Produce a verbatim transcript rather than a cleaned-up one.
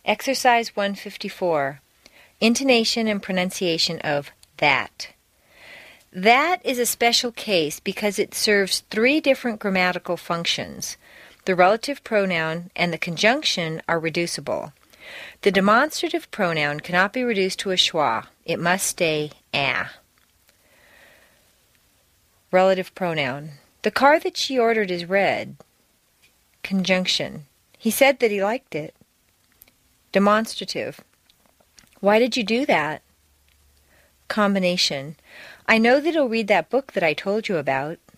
Exercise one fifty-four. Intonation and pronunciation of that. That is a special case because it serves three different grammatical functions. The relative pronoun and the conjunction are reducible. The demonstrative pronoun cannot be reduced to a schwa. It must stay a. Relative pronoun. The car that she ordered is red. Conjunction. He said that he liked it. Demonstrative. Why did you do that? Combination. I know that he'll read that book that I told you about.